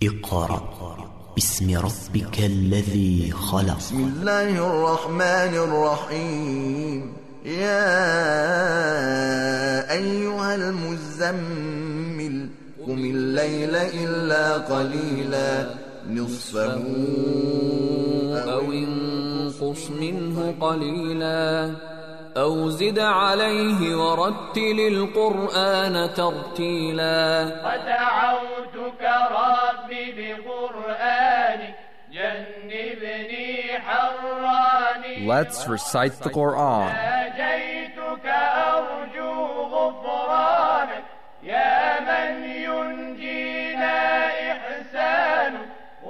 اقرأ باسم ربك الذي خلق. بسم الله الرحمن الرحيم. يا أيها المزمل قم الليل إلا قليلا نصفه أو انقص منه قليلا أو زد عليه ورتل القرآن ترتيلا. ودعوتك ربي بقرآنك جنبني حراني. Let's recite the Quran. ناجيتك أرجو غفرانك يا من ينجينا إحسانك.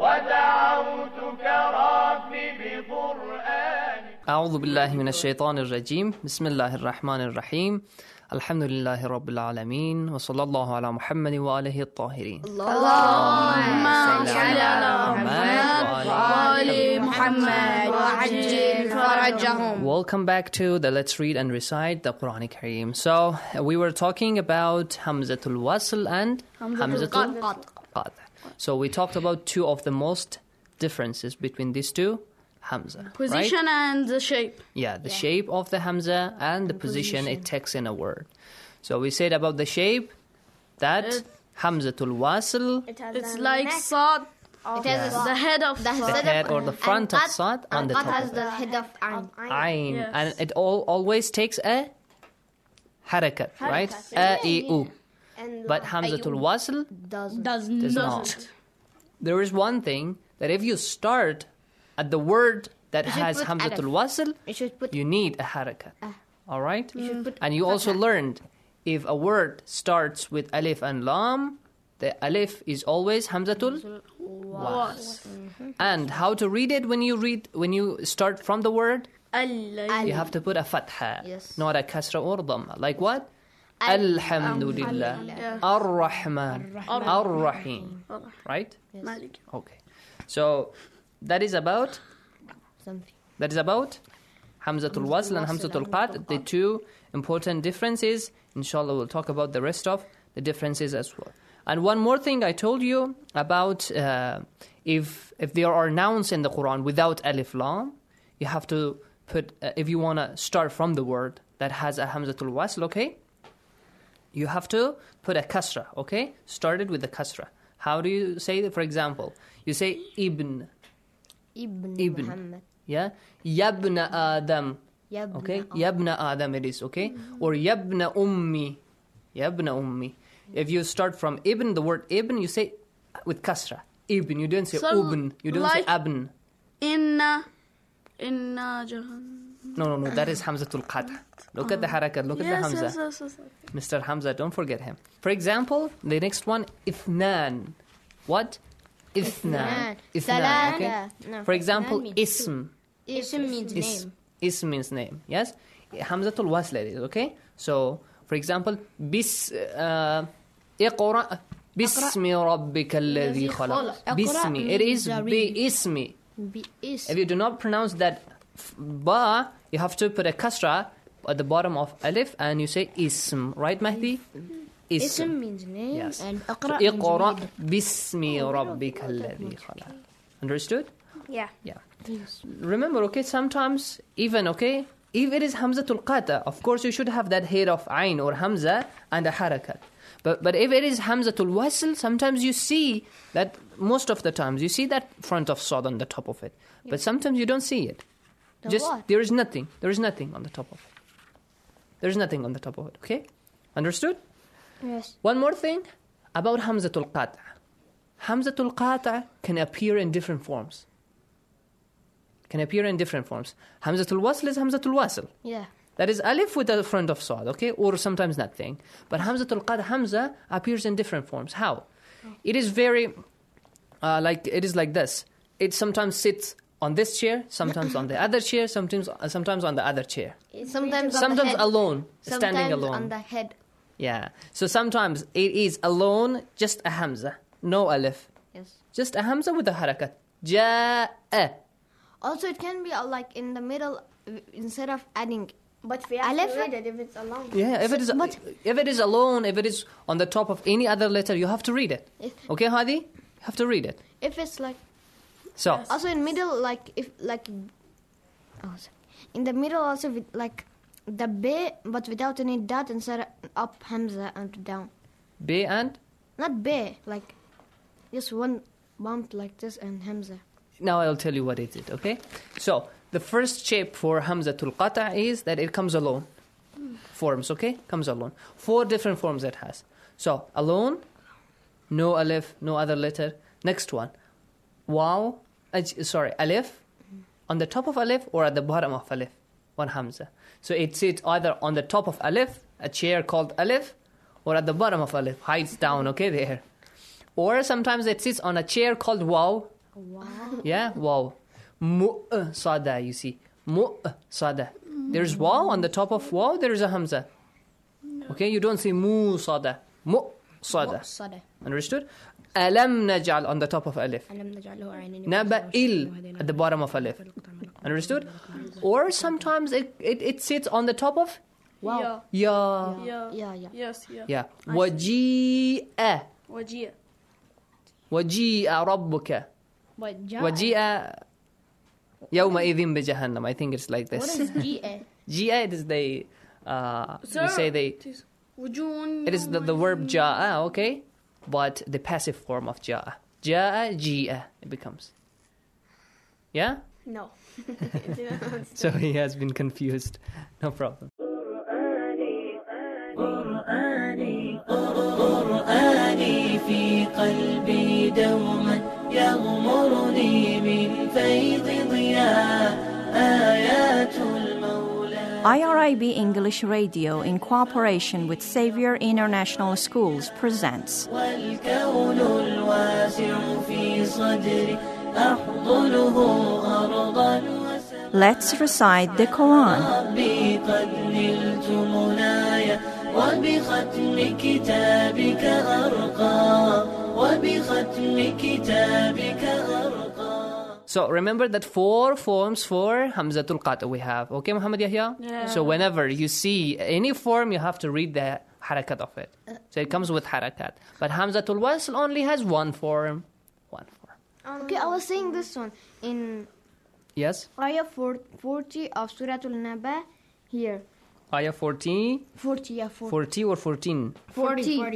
ودعوتك ربي بقرآنك. أعوذ بالله من الشيطان الرجيم. بسم الله الرحمن الرحيم. الحمد لله رب العالمين وصلى الله على محمد وآله الطاهرين. اللهم صل على محمد وآل محمد وعجل فرجهم. Welcome back to the Let's Read and Recite the Quran Kareem. So we were talking about Hamzatul Wasl and Hamzatul Qat'. So we talked about two of the most differences between these two Hamza. Position, right? And the shape. Yeah, the shape of the Hamza and the position it takes in a word. So we said about the shape that Hamzatul Wasl, it's like Sad. It has the head of the head or the front of Sad on the top has of the it. head of Ayn. Yes. And it always takes a harakat, right? A-E-U. But Hamzatul Wasl does not. There is one thing that if you start at the word that has Hamzatul Wasl, you need a harakat. All right? And you also learned if a word starts with alif and lam, the alif is always Hamzatul Was. And how to read it when you start from the word? You have to put a fatha, not a kasra or dhamma. Like what? Alhamdulillah, Ar-Rahman, Ar-Rahim. Right? Okay. So that is about Hamzatul Wasl and Hamzatul Qat', the two important differences. Inshallah, we'll talk about the rest of the differences as well. And one more thing I told you about if there are nouns in the Quran without alif lam, you have to put, if you want to start from the word that has a Hamzatul Wasl, okay? You have to put a kasra, okay? Started with the kasra. How do you say that? For example, you say Ibn. Muhammad. Yeah? Yabna Adam. Okay? Yabna Adam it is, okay? Or Yabna Ummi. Yabna Ummi. If you start from Ibn, the word Ibn, you say with kasra. Ibn. You don't say Ubn. You don't say Abn. Inna Jahannam. No. That is Hamzatul Qat'. Look at the harakat. Look at the Hamza. Yes. Mr. Hamza, don't forget him. For example, the next one, Ithnan. What? Ithnan. Ithnan, okay? No. For example, Ism. Ism means name. Ism means name, yes? Hamzatul Wasl it is, okay? So, for example, Iqra Bismi Rabbika alladhi khalaq. Bismi. It is Bi-Ismi. If you do not pronounce that ba, you have to put a kasra at the bottom of alif and you say Ism. Right, Mahdi? Ism means name. Yes. And So, Iqra Iqra means Bismi Rabbika alladhi khalaq. Understood? Yeah. Remember, okay, sometimes even, okay, if it is Hamzatul Qat', of course you should have that head of Ayn or Hamza and a harakat. But if it is Hamzatul Wasl, sometimes you see that, most of the times, you see that front of Sad on the top of it. But sometimes you don't see it. What? There is nothing on the top of it. There's nothing on the top of it, okay? Understood? Yes. One more thing about Hamzatul Qat'. Hamzatul Qat' can appear in different forms. Hamzatul Wasl is Hamzatul Wasl. Yeah. That is alif with the front of Sad, okay? Or sometimes nothing. But Hamzatul Qat' Hamza appears in different forms. How? It is very, it is like this. It sometimes sits on this chair, sometimes on the other chair, sometimes on the other chair. Sometimes alone, standing alone. on the head. Yeah. So sometimes it is alone, just a Hamza, no alif. Yes. Just a Hamza with a harakat. Ja'a. Also, it can be like in the middle instead of adding. But we have to read it if it's alone. Yeah, if it is alone, if it is on the top of any other letter, you have to read it. Okay, Hadi? You have to read it. If it's like So, also in middle, like if like in the middle also with like the B but without any dot instead up hamza and down. B and? Not B, like just one bump like this and hamza. Now I'll tell you what it is, okay? So, the first shape for Hamzatul Qata' is that it comes alone. Forms, okay? Comes alone. 4 different forms it has. So, alone, no alif, no other letter. Next one, waw, alif, on the top of alif or at the bottom of alif, one hamza. So it sits either on the top of alif, a chair called alif, or at the bottom of alif, hides down, okay, there. Or sometimes it sits on a chair called waw. Wow. Yeah, waw. Sada, you see. Sada. There's waw on the top of waw, there is a hamza. Okay, you don't say mu sada. Sada. Understood? Alam naj'al on the top of alif. Naba'il at the bottom of alif. Understood? Or sometimes it sits on the top of Wow. ya. Yeah. Yes, yeah. Yeah. Waji'a. Waji'a rabbuka. Waji'a yawma'idhin bijahannam. I think it's like this. What is G-A? Ji'a, it is the you say they. It is the verb ja'a, okay? But the passive form of ja'a. Ja'a, ji'a, it becomes. Yeah? No. So he has been confused. No problem. قرآني في قلبي دوما يغمرني من فيض ضياء آيات المولى. IRIB English Radio, in cooperation with Xavier International Schools, presents والكون الواسع في صدري أحضنه أرضا وسماء. Let's recite the Quran. ربي قد نلت منايا وبختم كتابك أرقى وبختم كتابك أرقى. So remember that 4 forms for Hamzatul Qata we have. Okay, Muhammad Yahya? Yeah. So whenever you see any form, you have to read the harakat of it. So it comes with harakat. But Hamzatul Wasl only has 1 form. 1 form. Okay, I was saying this one in Yes? Ayah 40 of Suratul Naba here. Ayah 40, 40, yeah, 40. 40 or 14? 40.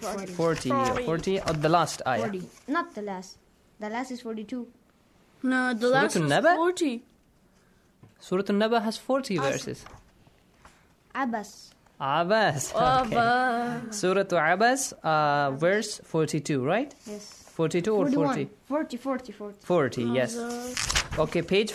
40 of the last ayah. 40. Not the last. The last is 42. No, the Surah last is An-Naba? 40. Surah An-Naba has 40 verses. Abbas. Abbas. Okay. Surah Abbas, verse 42, right? Yes. 42 or 40? 40. 40, yes. Okay, page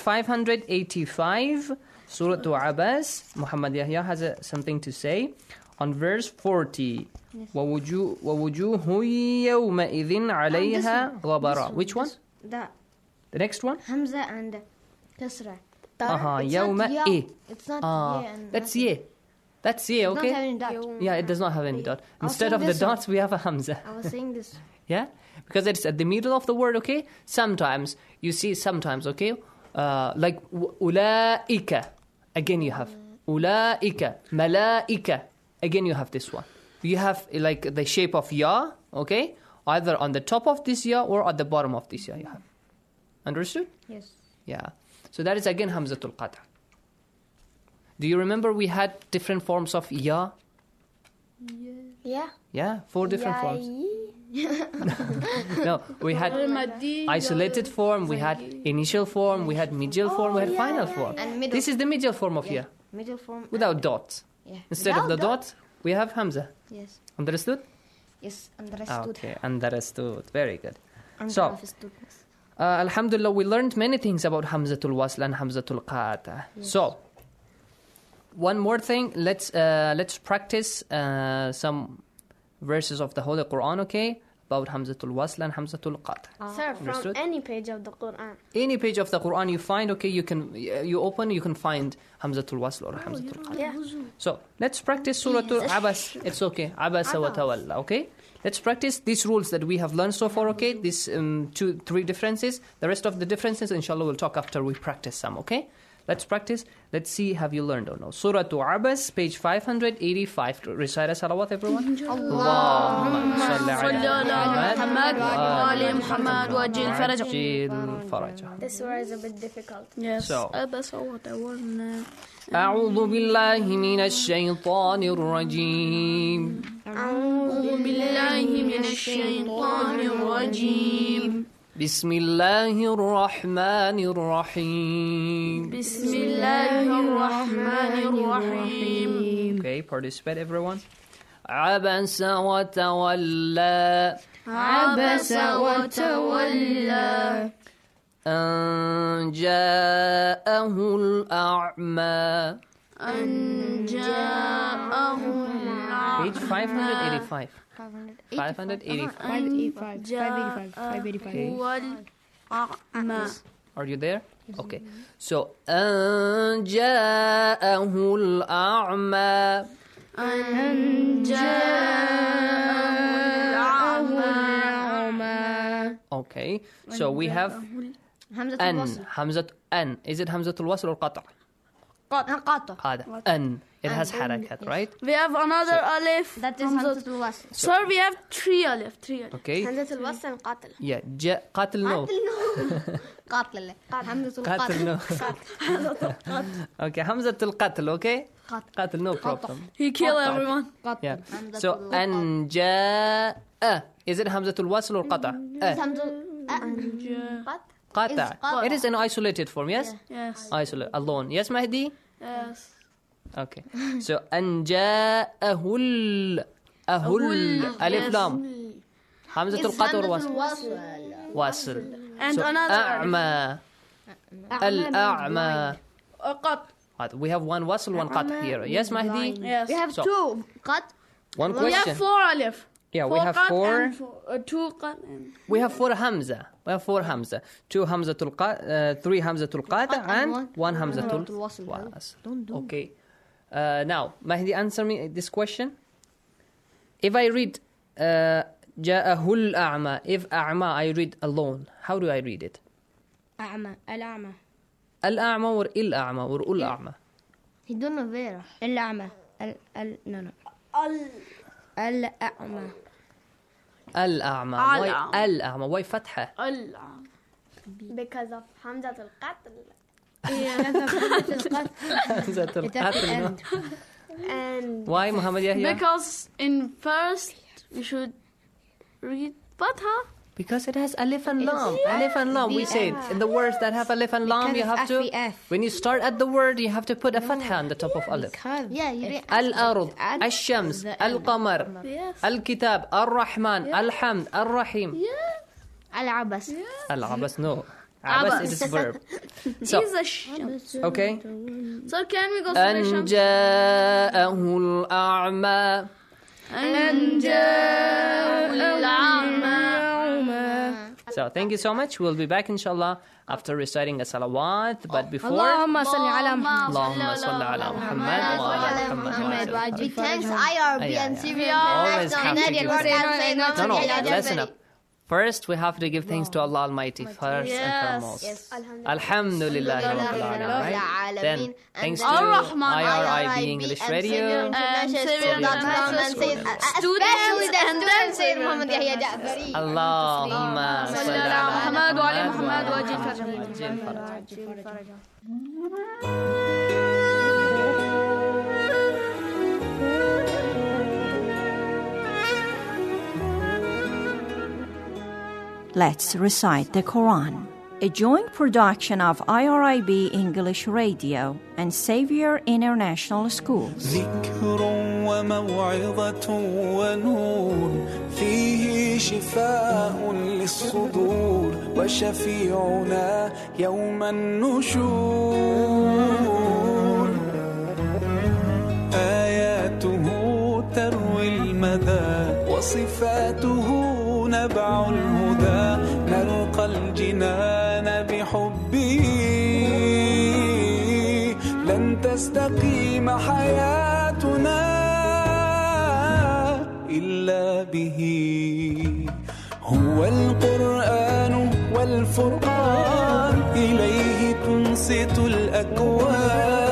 585, Surah Abbas. Muhammad Yahya has something to say on verse 40. وَوُجُوهُ يَوْمَئِذٍ عَلَيْهَا غَبَرًا. Which one? The next one? Hamza and Kasra. It's not not ya. E. It's not ya. And That's ye. That's ye, Not okay? having dot. Yeah, it does not have any dot. I'll Instead say of the this one. dots, we have a Hamza. I was saying this. Yeah? Because it's at the middle of the word, okay? Sometimes, you see sometimes, okay? Like, ulaika. Again you have. Ulaika. Malaika. Again you have this one. You have like the shape of ya, okay? Either on the top of this ya or at the bottom of this ya you have. Understood? Yes. Yeah. So that is again Hamzatul Qata'. Do you remember we had different forms of ya? Yeah. Yeah, 4 different forms. No, we had isolated form, we had initial form, we had medial form, we had final form. And middle. This is the medial form of ya, Middle form. without dots. Yeah. Instead of the dot, we have Hamza. Yes. Understood? Yes. Understood. Okay, understood. Very good. And So, understood. Alhamdulillah, we learned many things about Hamzatul Wasl and Hamzatul Qata'. So, one more thing, let's practice some verses of the Holy Quran, okay? About Hamzatul Wasl and Hamzatul Qata'. Sir, from Understood? any page of the Quran. Any page of the Quran you find, okay, you open, you can find Hamzatul Wasl or Hamzatul Qata'. Yeah. So, let's practice Surah Abbas. It's okay. Abasa wa tawalla, okay? Let's practice these rules that we have learned so far, okay? These 2-3 differences. The rest of the differences, inshallah, we'll talk after we practice some, okay? Let's practice. Let's see, have you learned or no? Surah Abas, page 585. Recite a salawat, everyone. Allahumma salli ala Muhammad wa ali Muhammad wa ajil faraja. This surah is a bit difficult. Yes. So, That's what I want. أعوذ بالله من الشيطان الرجيم. أعوذ بالله من الشيطان الرجيم. بسم الله الرحمن الرحيم. بسم الله الرحمن الرحيم. Okay, participate everyone. عبس وتولى. عبس وتولى. أن جاءه الأعمى. أن جاءه الأعمى. Page 585. 585. الأعمى. Are you there? Okay. So, أن جاءه الأعمى. أن جاءه الأعمى. Okay. So we have أن. Hamzat أن. Is it Hamzat al-Wasl or Qata'? Qata'. أن. It has harakat, right? We have another alif. That is Hamzatul Wasl. Sir, we have three alif. Okay. Hamzatul Wasl and Qatil. Yeah. Qatil no. قاتل Hamzatul Qatil no. Okay. Hamzatul Qatl, okay? Qatil, no problem. He killed everyone. Yeah. So, أن جاء. Is it Hamzatul Wasl or Qata'? Qata'. It is an isolated form, yes? Yes. Isolate, alone. Yes, Mahdi? Yes. Okay. So, أن جاءه ألف لام. Hamzatul Qatl or Wasl? And so, another أعمى. الأعمى. Qat. We have one wasl, one qat here. Yes, Mahdi? Yes. We have two qat. One We question. have four alif. Yeah, we have qat four. and two qat. We have four hamza. We have four hamza. Two hamzatul qat, three hamzatul qata, and one hamzatul wasl. Okay. Now, Mahdi, answer me this question. If I read جاءه الأعمى, if أعمى I read alone, how do I read it? أعمى الأعمى الأعمى or الأعمى or الأعمى? He don't know where. الأعمى no الأعمى الأعمى. Why الأعمى? Why فتحة? because of Hamzatul Qatl. Hamzatul Qatl. And Why, Muhammad Yahya? Because in first we should read Fatha. Because it has alif and lam. Alif and lam. We said in the words that have alif and lam, you have to. When you start at the word, you have to put a fatha on the top of alif. Yeah, you read. Al-Ard, Al-Shams, Al-Qamar, Al-Kitab, Al-Rahman, Al-Hamd, Al-Rahim. Al-Abas. Al-Abas, no. Abas is its verb. So, okay. So can we go to the أن Shams? جاءه الأعمى. So thank you so much. We'll be back inshallah after reciting a salawat. But before, اللهم صل على محمد. اللهم صل على محمد وعلى محمد. We thanks IRB and CVR. Always have to give thanks. No, listen up. First, we have to give thanks to Allah Almighty first and foremost. Alhamdulillah Rabbil Alamin, right? Then, thanks to IRIB English Radio, students, and then Sayyid Muhammad Yahya Ja'fari. Allahumma salli ala Muhammad wa ali Muhammad wa ajil faraja. Let's recite the Quran, a joint production of IRIB English Radio and Xavier International Schools. ذكر وموعظة ونور فيه شفاء للصدور وشفيعنا يوم النشور آياته تروي المدى وصفاته نبع الهدى نلقى الجنان بحبه لن تستقيم حياتنا إلا به هو القرآن والفرقان إليه تنظر وأنصت الأكوان.